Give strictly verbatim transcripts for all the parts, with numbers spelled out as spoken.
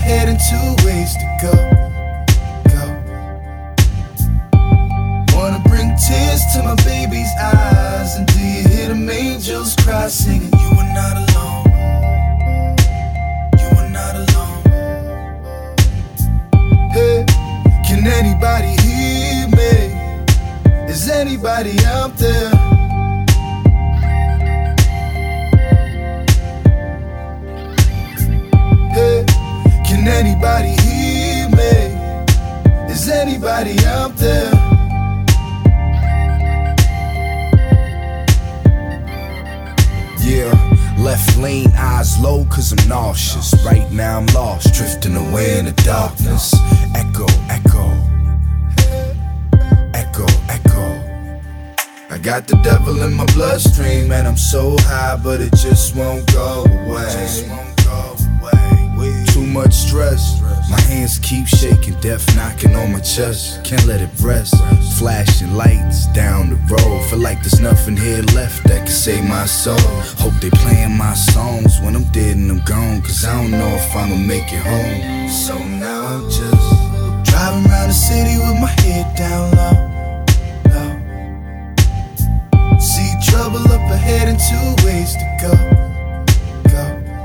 ahead and two ways to go. Go. Wanna bring tears to my baby's eyes, and do you hear them angels cry, singing, you are not alone. You are not alone. Hey, can anybody hear me? Is anybody out there? Hey, can anybody hear me? Is anybody out there? Yeah, left lane, eyes low cause I'm nauseous. Right now I'm lost, drifting away in the darkness. Echo, echo, echo, echo. I got the devil in my bloodstream and I'm so high, but it just won't go away. Too much stress, my hands keep shaking, death knocking on my chest. Can't let it rest, flashing lights down the road. Feel like there's nothing here left that can save my soul. Hope they playing my songs when I'm dead and I'm gone, cause I don't know if I'ma make it home. So now I'm just driving around the city with my head down low, low. See trouble up ahead and two ways to go, go.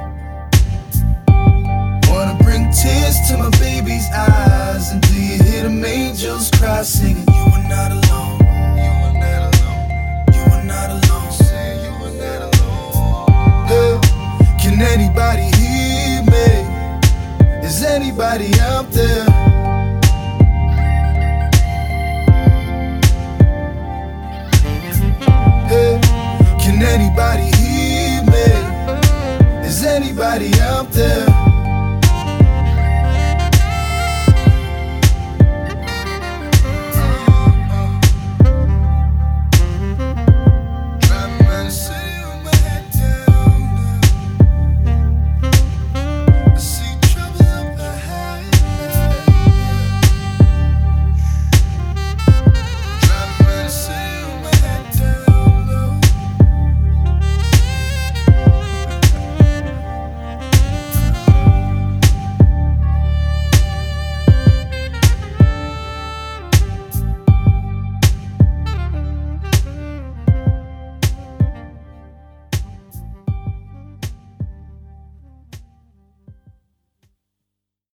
Wanna bring tears to my baby's eyes, and do you hear them angels cry, singing, you are not alone. You are not alone. You are not alone. Say you are not alone. Hey, can anybody hear me? Is anybody out there? Hey, can anybody hear me? Is anybody out there?